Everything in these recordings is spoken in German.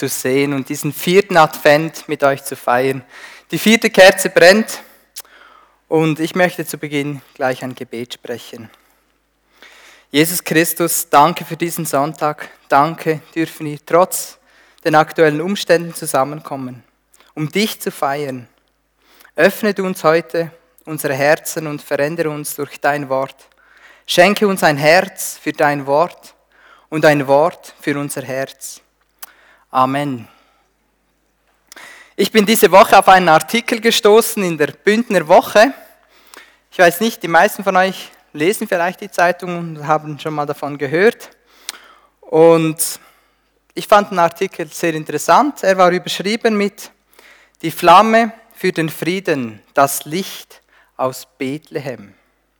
zu sehen und diesen 4. Advent mit euch zu feiern. Die 4. Kerze brennt und ich möchte zu Beginn gleich ein Gebet sprechen. Jesus Christus, danke für diesen Sonntag. Danke, dürfen wir trotz den aktuellen Umständen zusammenkommen, um dich zu feiern. Öffne du uns heute unsere Herzen und verändere uns durch dein Wort. Schenke uns ein Herz für dein Wort und ein Wort für unser Herz. Amen. Ich bin diese Woche auf einen Artikel gestoßen in der Bündner Woche. Ich weiß nicht, die meisten von euch lesen vielleicht die Zeitung und haben schon mal davon gehört. Und ich fand den Artikel sehr interessant. Er war überschrieben mit "Die Flamme für den Frieden, das Licht aus Bethlehem".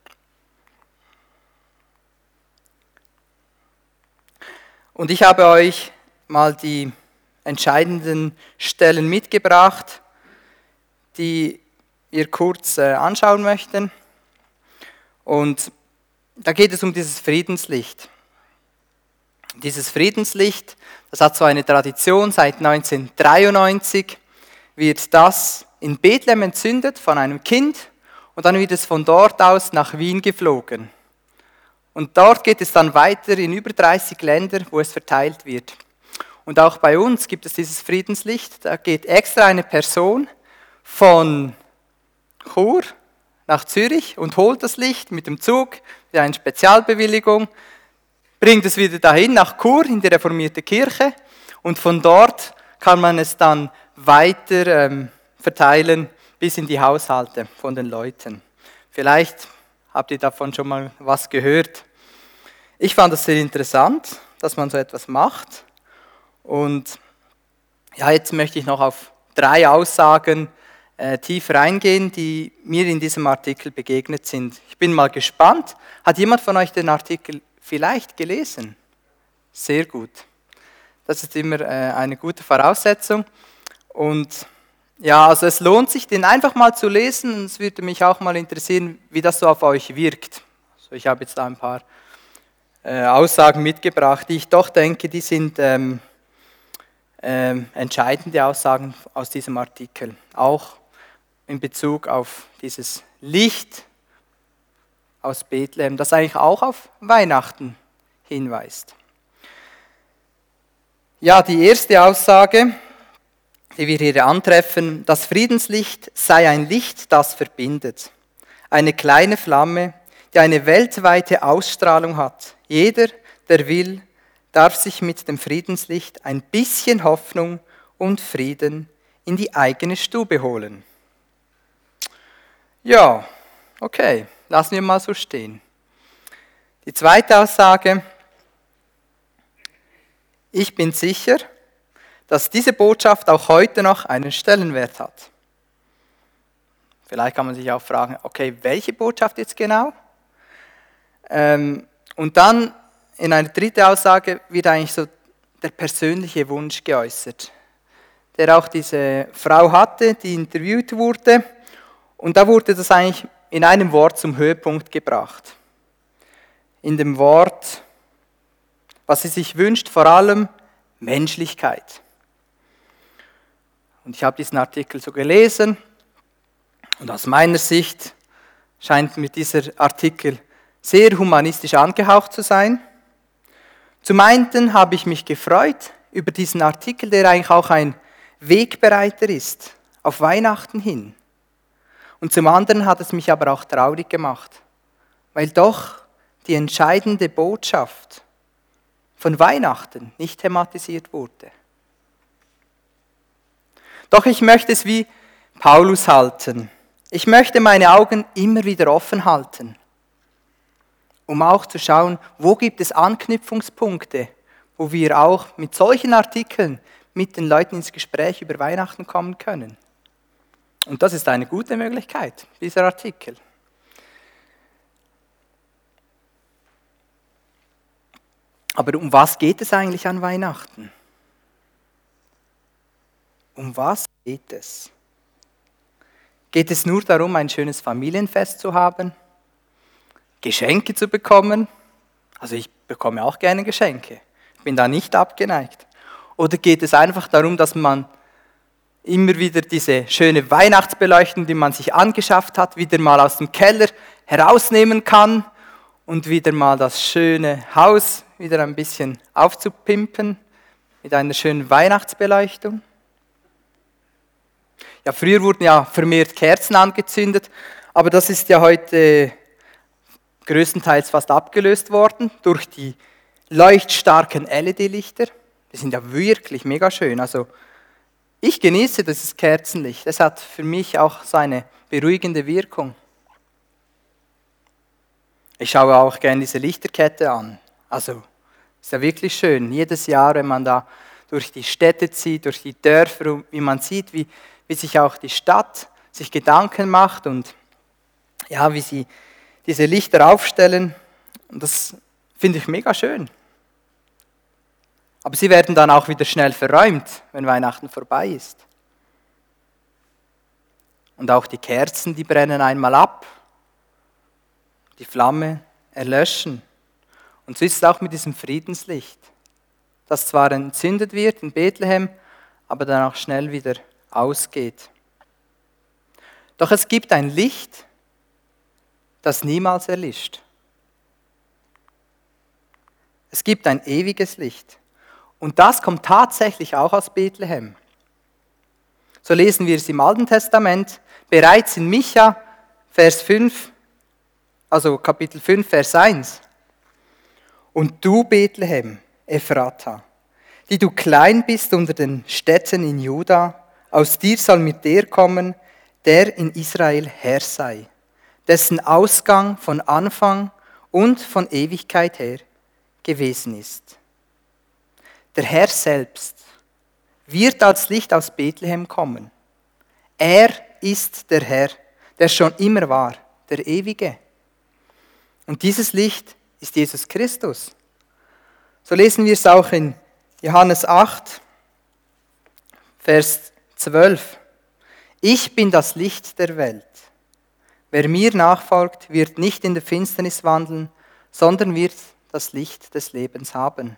Und ich habe euch mal die entscheidenden Stellen mitgebracht, die wir kurz anschauen möchten. Und da geht es um dieses Friedenslicht. Dieses Friedenslicht, das hat so eine Tradition, seit 1993 wird das in Bethlehem entzündet von einem Kind und dann wird es von dort aus nach Wien geflogen. Und dort geht es dann weiter in über 30 Länder, wo es verteilt wird. Und auch bei uns gibt es dieses Friedenslicht. Da geht extra eine Person von Chur nach Zürich und holt das Licht mit dem Zug, mit einer Spezialbewilligung, bringt es wieder dahin nach Chur in die reformierte Kirche und von dort kann man es dann weiter verteilen bis in die Haushalte von den Leuten. Vielleicht habt ihr davon schon mal was gehört. Ich fand es sehr interessant, dass man so etwas macht. Und ja, jetzt möchte ich noch auf 3 Aussagen tiefer eingehen, die mir in diesem Artikel begegnet sind. Ich bin mal gespannt. Hat jemand von euch den Artikel vielleicht gelesen? Sehr gut. Das ist immer eine gute Voraussetzung. Und ja, also es lohnt sich, den einfach mal zu lesen. Es würde mich auch mal interessieren, wie das so auf euch wirkt. Also ich habe jetzt da ein paar Aussagen mitgebracht, die ich doch denke, die sind entscheidende Aussagen aus diesem Artikel. Auch in Bezug auf dieses Licht aus Bethlehem, das eigentlich auch auf Weihnachten hinweist. Ja, die erste Aussage, die wir hier antreffen: Das Friedenslicht sei ein Licht, das verbindet. Eine kleine Flamme, die eine weltweite Ausstrahlung hat. Jeder, der will, darf sich mit dem Friedenslicht ein bisschen Hoffnung und Frieden in die eigene Stube holen. Ja, okay, lassen wir mal so stehen. Die zweite Aussage: Ich bin sicher, dass diese Botschaft auch heute noch einen Stellenwert hat. Vielleicht kann man sich auch fragen, okay, welche Botschaft jetzt genau? Und dann in einer dritten Aussage wird eigentlich so der persönliche Wunsch geäußert, der auch diese Frau hatte, die interviewt wurde. Und da wurde das eigentlich in einem Wort zum Höhepunkt gebracht. In dem Wort, was sie sich wünscht, vor allem Menschlichkeit. Und ich habe diesen Artikel so gelesen und aus meiner Sicht scheint mir dieser Artikel sehr humanistisch angehaucht zu sein. Zum einen habe ich mich gefreut über diesen Artikel, der eigentlich auch ein Wegbereiter ist, auf Weihnachten hin. Und zum anderen hat es mich aber auch traurig gemacht, weil doch die entscheidende Botschaft von Weihnachten nicht thematisiert wurde. Doch ich möchte es wie Paulus halten. Ich möchte meine Augen immer wieder offen halten, um auch zu schauen, wo gibt es Anknüpfungspunkte, wo wir auch mit solchen Artikeln mit den Leuten ins Gespräch über Weihnachten kommen können. Und das ist eine gute Möglichkeit, dieser Artikel. Aber um was geht es eigentlich an Weihnachten? Um was geht es? Geht es nur darum, ein schönes Familienfest zu haben? Geschenke zu bekommen? Also ich bekomme auch gerne Geschenke. Ich bin da nicht abgeneigt. Oder geht es einfach darum, dass man immer wieder diese schöne Weihnachtsbeleuchtung, die man sich angeschafft hat, wieder mal aus dem Keller herausnehmen kann und wieder mal das schöne Haus wieder ein bisschen aufzupimpen mit einer schönen Weihnachtsbeleuchtung? Ja, früher wurden ja vermehrt Kerzen angezündet, aber das ist ja heute größtenteils fast abgelöst worden durch die leuchtstarken LED-Lichter. Die sind ja wirklich mega schön. Also ich genieße dieses Kerzenlicht. Es hat für mich auch so eine beruhigende Wirkung. Ich schaue auch gerne diese Lichterkette an. Also ist ja wirklich schön. Jedes Jahr, wenn man da durch die Städte zieht, durch die Dörfer, und wie man sieht, wie sich auch die Stadt sich Gedanken macht und ja, wie sie diese Lichter aufstellen. Und das finde ich mega schön. Aber sie werden dann auch wieder schnell verräumt, wenn Weihnachten vorbei ist. Und auch die Kerzen, die brennen einmal ab, die Flamme erlöschen. Und so ist es auch mit diesem Friedenslicht, das zwar entzündet wird in Bethlehem, aber dann auch schnell wieder ausgeht. Doch es gibt ein Licht, das niemals erlischt. Es gibt ein ewiges Licht. Und das kommt tatsächlich auch aus Bethlehem. So lesen wir es im Alten Testament, bereits in Micha, Vers 5, also Kapitel 5, Vers 1. Und du, Bethlehem, Ephrata, die du klein bist unter den Städten in Juda, aus dir soll mit der kommen, der in Israel Herr sei, dessen Ausgang von Anfang und von Ewigkeit her gewesen ist. Der Herr selbst wird als Licht aus Bethlehem kommen. Er ist der Herr, der schon immer war, der Ewige. Und dieses Licht ist Jesus Christus. So lesen wir es auch in Johannes 8, Vers 12. Ich bin das Licht der Welt. Wer mir nachfolgt, wird nicht in der Finsternis wandeln, sondern wird das Licht des Lebens haben.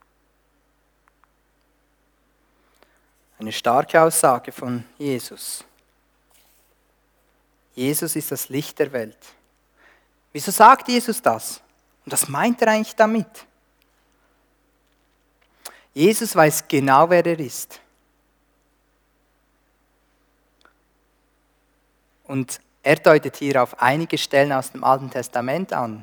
Eine starke Aussage von Jesus. Jesus ist das Licht der Welt. Wieso sagt Jesus das? Und was meint er eigentlich damit? Jesus weiß genau, wer er ist. Und er deutet hier auf einige Stellen aus dem Alten Testament an.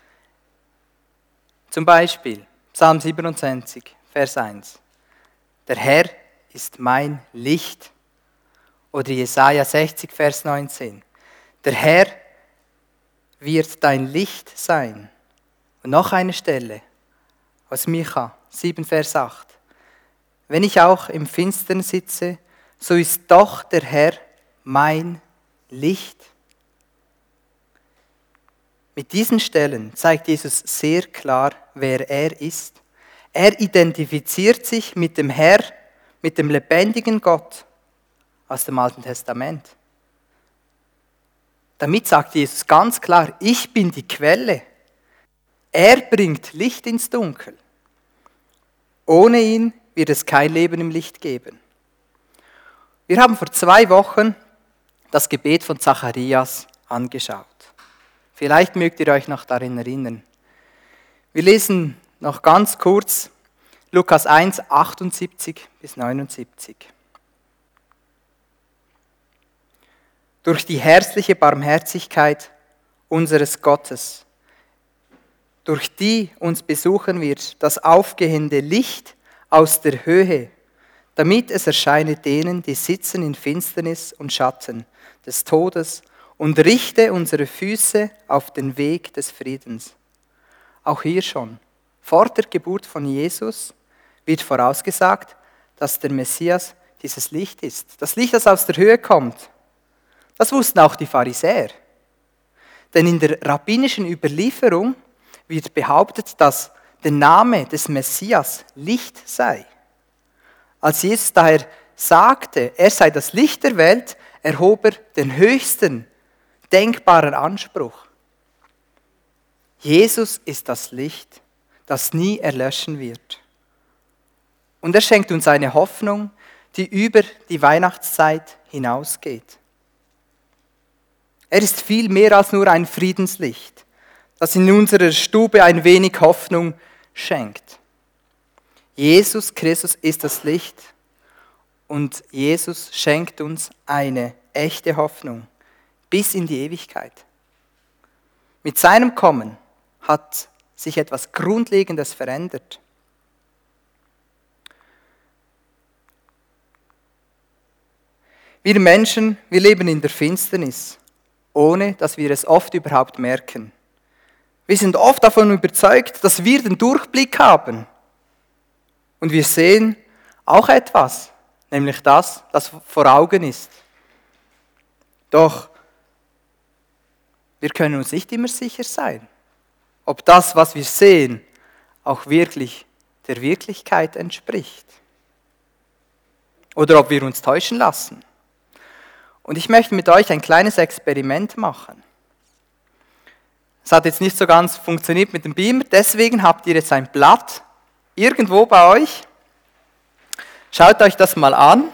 Zum Beispiel Psalm 27, Vers 1. Der Herr ist mein Licht. Oder Jesaja 60, Vers 19. Der Herr wird dein Licht sein. Und noch eine Stelle aus Micha 7, Vers 8. Wenn ich auch im Finstern sitze, so ist doch der Herr mein Licht. Mit diesen Stellen zeigt Jesus sehr klar, wer er ist. Er identifiziert sich mit dem Herr, mit dem lebendigen Gott aus dem Alten Testament. Damit sagt Jesus ganz klar, ich bin die Quelle. Er bringt Licht ins Dunkel. Ohne ihn wird es kein Leben im Licht geben. Wir haben vor 2 Wochen das Gebet von Zacharias angeschaut. Vielleicht mögt ihr euch noch daran erinnern. Wir lesen noch ganz kurz Lukas 1, 78 bis 79. Durch die herzliche Barmherzigkeit unseres Gottes, durch die uns besuchen wird das aufgehende Licht aus der Höhe, damit es erscheine denen, die sitzen in Finsternis und Schatten des Todes, und richte unsere Füße auf den Weg des Friedens. Auch hier schon, vor der Geburt von Jesus wird vorausgesagt, dass der Messias dieses Licht ist. Das Licht, das aus der Höhe kommt. Das wussten auch die Pharisäer. Denn in der rabbinischen Überlieferung wird behauptet, dass der Name des Messias Licht sei. Als Jesus daher sagte, er sei das Licht der Welt, erhob er den höchsten denkbaren Anspruch. Jesus ist das Licht, das nie erlöschen wird. Und er schenkt uns eine Hoffnung, die über die Weihnachtszeit hinausgeht. Er ist viel mehr als nur ein Friedenslicht, das in unserer Stube ein wenig Hoffnung schenkt. Jesus Christus ist das Licht und Jesus schenkt uns eine echte Hoffnung bis in die Ewigkeit. Mit seinem Kommen hat sich etwas Grundlegendes verändert. Wir Menschen, wir leben in der Finsternis, ohne dass wir es oft überhaupt merken. Wir sind oft davon überzeugt, dass wir den Durchblick haben. Und wir sehen auch etwas, nämlich das vor Augen ist. Doch wir können uns nicht immer sicher sein, ob das, was wir sehen, auch wirklich der Wirklichkeit entspricht. Oder ob wir uns täuschen lassen. Und ich möchte mit euch ein kleines Experiment machen. Es hat jetzt nicht so ganz funktioniert mit dem Beamer, deswegen habt ihr jetzt ein Blatt irgendwo bei euch. Schaut euch das mal an.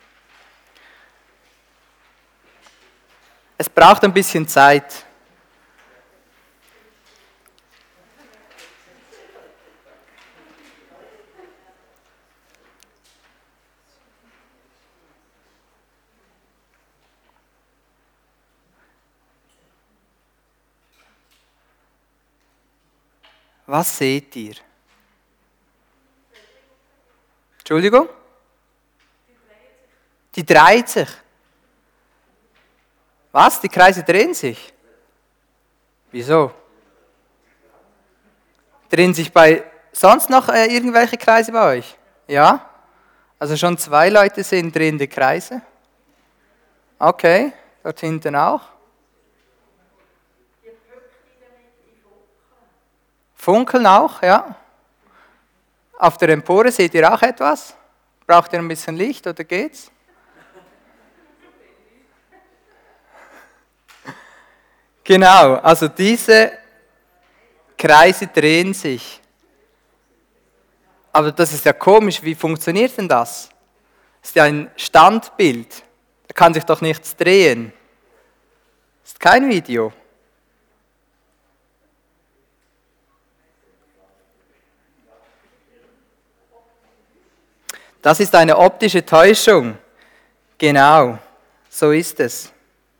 Es braucht ein bisschen Zeit. Was seht ihr? Entschuldigung? Die dreht sich. Was? Die Kreise drehen sich? Wieso? Drehen sich sonst noch irgendwelche Kreise bei euch? Ja? Also schon 2 Leute sehen drehende Kreise. Okay, dort hinten auch. Funkeln auch, ja. Auf der Empore seht ihr auch etwas? Braucht ihr ein bisschen Licht oder geht's? Genau, also diese Kreise drehen sich. Aber das ist ja komisch, wie funktioniert denn das? Das ist ja ein Standbild. Da kann sich doch nichts drehen. Das ist kein Video. Das ist eine optische Täuschung. Genau, so ist es.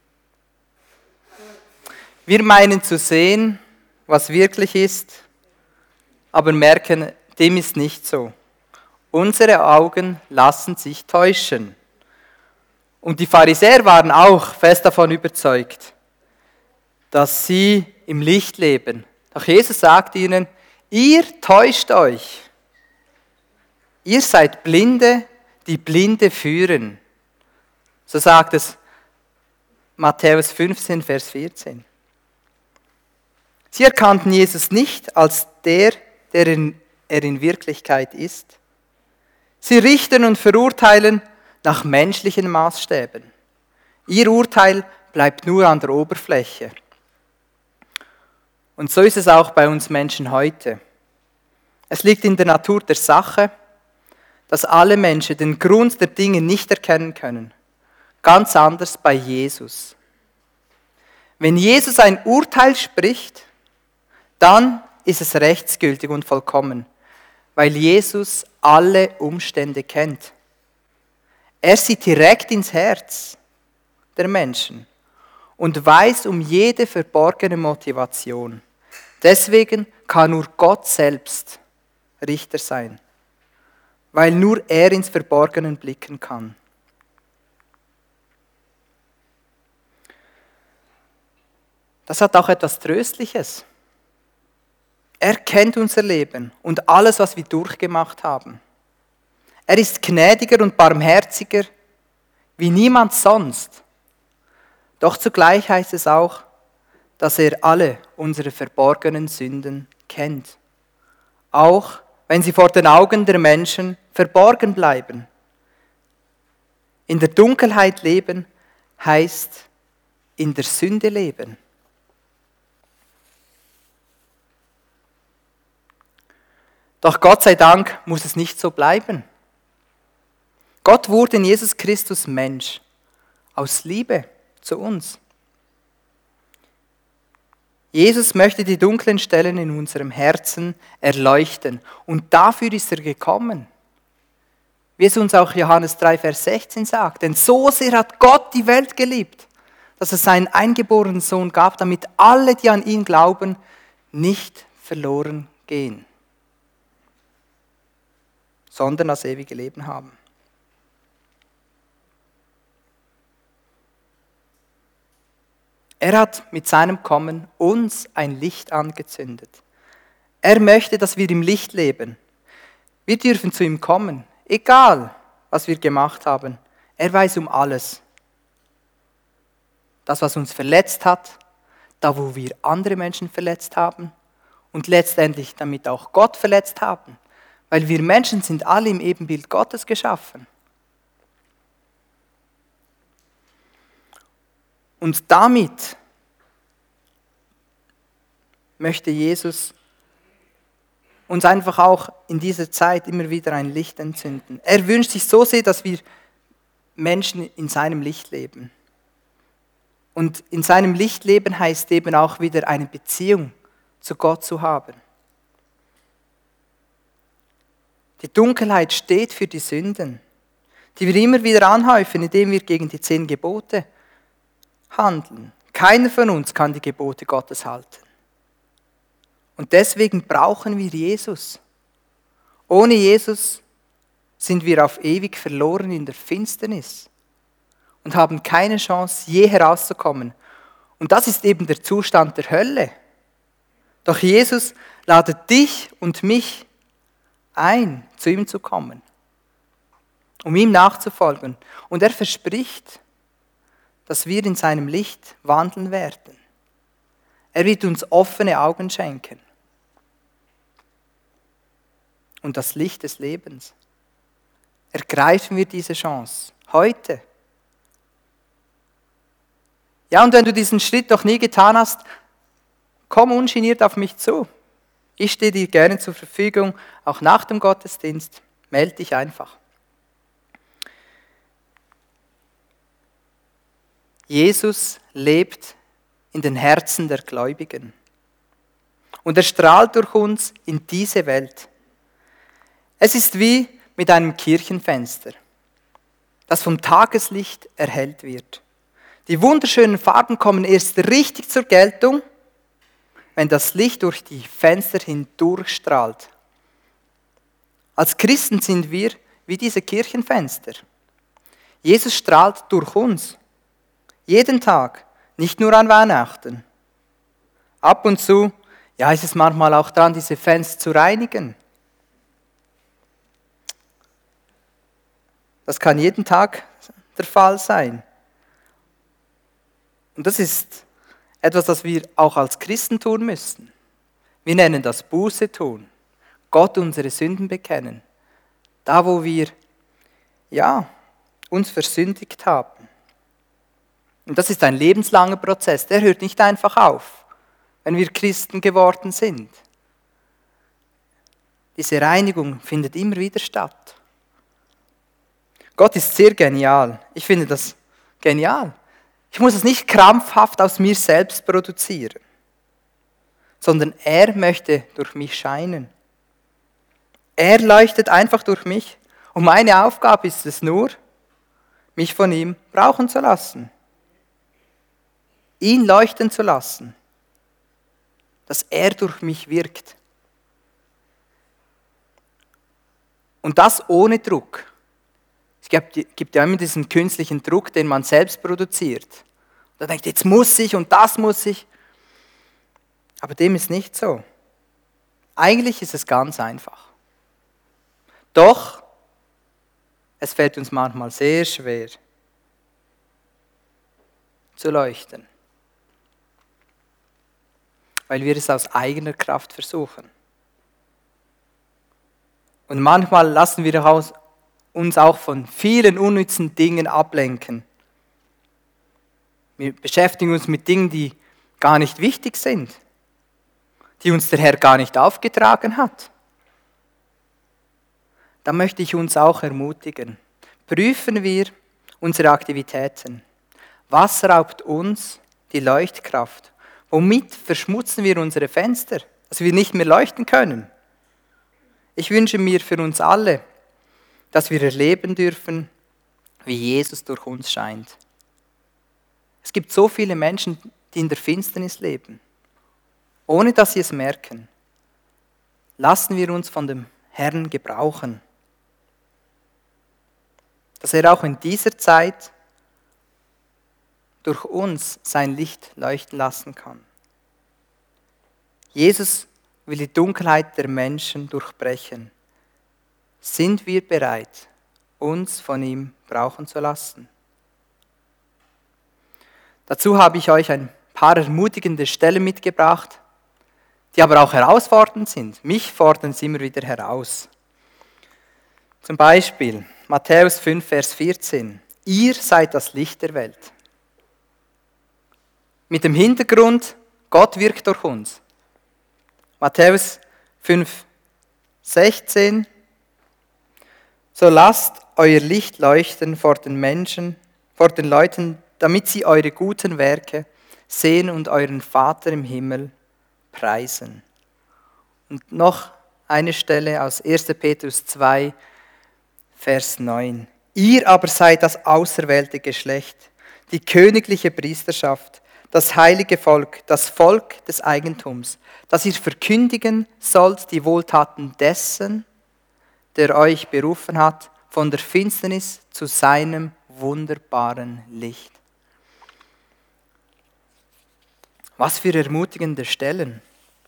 Wir meinen zu sehen, was wirklich ist, aber merken, dem ist nicht so. Unsere Augen lassen sich täuschen. Und die Pharisäer waren auch fest davon überzeugt, dass sie im Licht leben. Doch Jesus sagt ihnen, ihr täuscht euch. Ihr seid Blinde, die Blinde führen. So sagt es Matthäus 15, Vers 14. Sie erkannten Jesus nicht als der er in Wirklichkeit ist. Sie richten und verurteilen nach menschlichen Maßstäben. Ihr Urteil bleibt nur an der Oberfläche. Und so ist es auch bei uns Menschen heute. Es liegt in der Natur der Sache, dass alle Menschen den Grund der Dinge nicht erkennen können. Ganz anders bei Jesus. Wenn Jesus ein Urteil spricht, dann ist es rechtsgültig und vollkommen, weil Jesus alle Umstände kennt. Er sieht direkt ins Herz der Menschen und weiß um jede verborgene Motivation. Deswegen kann nur Gott selbst Richter sein, weil nur er ins Verborgene blicken kann. Das hat auch etwas Tröstliches. Er kennt unser Leben und alles, was wir durchgemacht haben. Er ist gnädiger und barmherziger wie niemand sonst. Doch zugleich heißt es auch, dass er alle unsere verborgenen Sünden kennt. Auch wenn sie vor den Augen der Menschen verborgen bleiben. In der Dunkelheit leben heißt in der Sünde leben. Doch Gott sei Dank muss es nicht so bleiben. Gott wurde in Jesus Christus Mensch, aus Liebe zu uns. Jesus möchte die dunklen Stellen in unserem Herzen erleuchten und dafür ist er gekommen. Wie es uns auch Johannes 3, Vers 16 sagt, denn so sehr hat Gott die Welt geliebt, dass es seinen eingeborenen Sohn gab, damit alle, die an ihn glauben, nicht verloren gehen, sondern das ewige Leben haben. Er hat mit seinem Kommen uns ein Licht angezündet. Er möchte, dass wir im Licht leben. Wir dürfen zu ihm kommen, egal was wir gemacht haben. Er weiß um alles. Das, was uns verletzt hat, da wo wir andere Menschen verletzt haben und letztendlich damit auch Gott verletzt haben. Weil wir Menschen sind alle im Ebenbild Gottes geschaffen. Und damit möchte Jesus uns einfach auch in dieser Zeit immer wieder ein Licht entzünden. Er wünscht sich so sehr, dass wir Menschen in seinem Licht leben. Und in seinem Licht leben heißt eben auch wieder eine Beziehung zu Gott zu haben. Die Dunkelheit steht für die Sünden, die wir immer wieder anhäufen, indem wir gegen die 10 Gebote handeln. Keiner von uns kann die Gebote Gottes halten. Und deswegen brauchen wir Jesus. Ohne Jesus sind wir auf ewig verloren in der Finsternis und haben keine Chance, je herauszukommen. Und das ist eben der Zustand der Hölle. Doch Jesus ladet dich und mich ein, zu ihm zu kommen, um ihm nachzufolgen. Und er verspricht, dass wir in seinem Licht wandeln werden. Er wird uns offene Augen schenken. Und das Licht des Lebens. Ergreifen wir diese Chance, heute. Ja, und wenn du diesen Schritt noch nie getan hast, komm ungeniert auf mich zu. Ich stehe dir gerne zur Verfügung, auch nach dem Gottesdienst. Melde dich einfach. Jesus lebt in den Herzen der Gläubigen. Und er strahlt durch uns in diese Welt. Es ist wie mit einem Kirchenfenster, das vom Tageslicht erhellt wird. Die wunderschönen Farben kommen erst richtig zur Geltung, wenn das Licht durch die Fenster hindurchstrahlt. Als Christen sind wir wie diese Kirchenfenster. Jesus strahlt durch uns. Jeden Tag, nicht nur an Weihnachten. Ab und zu, ja, ist es manchmal auch dran, diese Fenster zu reinigen. Das kann jeden Tag der Fall sein. Und das ist etwas, das wir auch als Christen tun müssen. Wir nennen das Buße tun. Gott unsere Sünden bekennen. Da, wo wir, uns versündigt haben. Und das ist ein lebenslanger Prozess. Der hört nicht einfach auf, wenn wir Christen geworden sind. Diese Reinigung findet immer wieder statt. Gott ist sehr genial. Ich finde das genial. Ich muss es nicht krampfhaft aus mir selbst produzieren, sondern er möchte durch mich scheinen. Er leuchtet einfach durch mich und meine Aufgabe ist es nur, mich von ihm brauchen zu lassen. Ihn leuchten zu lassen, dass er durch mich wirkt. Und das ohne Druck. Es gibt ja immer diesen künstlichen Druck, den man selbst produziert. Da denkt, jetzt muss ich und das muss ich. Aber dem ist nicht so. Eigentlich ist es ganz einfach. Doch, es fällt uns manchmal sehr schwer zu leuchten, weil wir es aus eigener Kraft versuchen. Und manchmal lassen wir uns auch von vielen unnützen Dingen ablenken. Wir beschäftigen uns mit Dingen, die gar nicht wichtig sind, die uns der Herr gar nicht aufgetragen hat. Da möchte ich uns auch ermutigen. Prüfen wir unsere Aktivitäten. Was raubt uns die Leuchtkraft? Womit verschmutzen wir unsere Fenster, dass wir nicht mehr leuchten können? Ich wünsche mir für uns alle, dass wir erleben dürfen, wie Jesus durch uns scheint. Es gibt so viele Menschen, die in der Finsternis leben, ohne dass sie es merken. Lassen wir uns von dem Herrn gebrauchen, dass er auch in dieser Zeit durch uns sein Licht leuchten lassen kann. Jesus will die Dunkelheit der Menschen durchbrechen. Sind wir bereit, uns von ihm brauchen zu lassen? Dazu habe ich euch ein paar ermutigende Stellen mitgebracht, die aber auch herausfordernd sind. Mich fordern sie immer wieder heraus. Zum Beispiel Matthäus 5, Vers 14. Ihr seid das Licht der Welt. Mit dem Hintergrund, Gott wirkt durch uns. Matthäus 5, 16. So lasst euer Licht leuchten vor den Leuten, damit sie eure guten Werke sehen und euren Vater im Himmel preisen. Und noch eine Stelle aus 1. Petrus 2, Vers 9. Ihr aber seid das auserwählte Geschlecht, die königliche Priesterschaft, das heilige Volk, das Volk des Eigentums, dass ihr verkündigen sollt die Wohltaten dessen, der euch berufen hat, von der Finsternis zu seinem wunderbaren Licht. Was für ermutigende Stellen.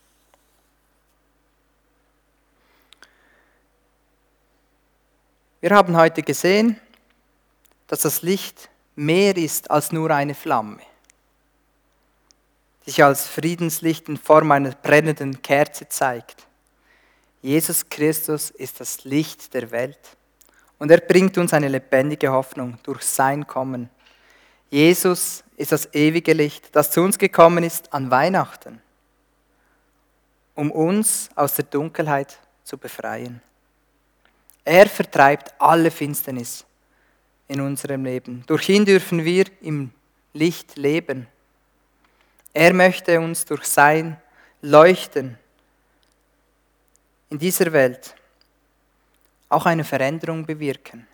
Wir haben heute gesehen, dass das Licht mehr ist als nur eine Flamme, die sich als Friedenslicht in Form einer brennenden Kerze zeigt. Jesus Christus ist das Licht der Welt und er bringt uns eine lebendige Hoffnung durch sein Kommen. Jesus ist das ewige Licht, das zu uns gekommen ist an Weihnachten, um uns aus der Dunkelheit zu befreien. Er vertreibt alle Finsternis in unserem Leben. Durch ihn dürfen wir im Licht leben. Er möchte uns durch sein Leuchten in dieser Welt auch eine Veränderung bewirken.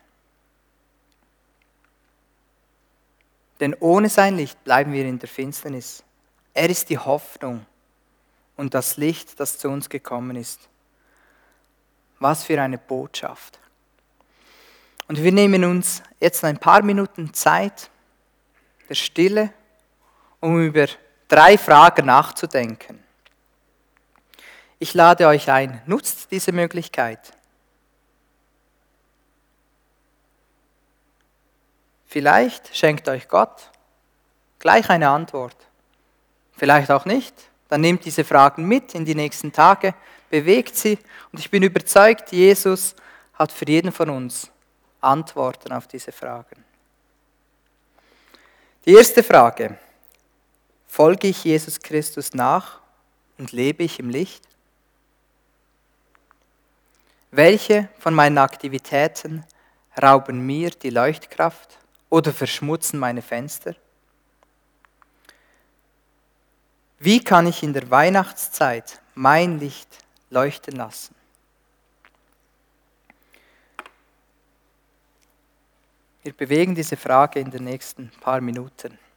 Denn ohne sein Licht bleiben wir in der Finsternis. Er ist die Hoffnung und das Licht, das zu uns gekommen ist. Was für eine Botschaft. Und wir nehmen uns jetzt ein paar Minuten Zeit der Stille, um über 3 Fragen nachzudenken. Ich lade euch ein, nutzt diese Möglichkeit. Vielleicht schenkt euch Gott gleich eine Antwort. Vielleicht auch nicht. Dann nehmt diese Fragen mit in die nächsten Tage, bewegt sie. Und ich bin überzeugt, Jesus hat für jeden von uns Antworten auf diese Fragen. Die erste Frage: Folge ich Jesus Christus nach und lebe ich im Licht? Welche von meinen Aktivitäten rauben mir die Leuchtkraft oder verschmutzen meine Fenster? Wie kann ich in der Weihnachtszeit mein Licht leuchten lassen? Wir bewegen diese Frage in den nächsten paar Minuten.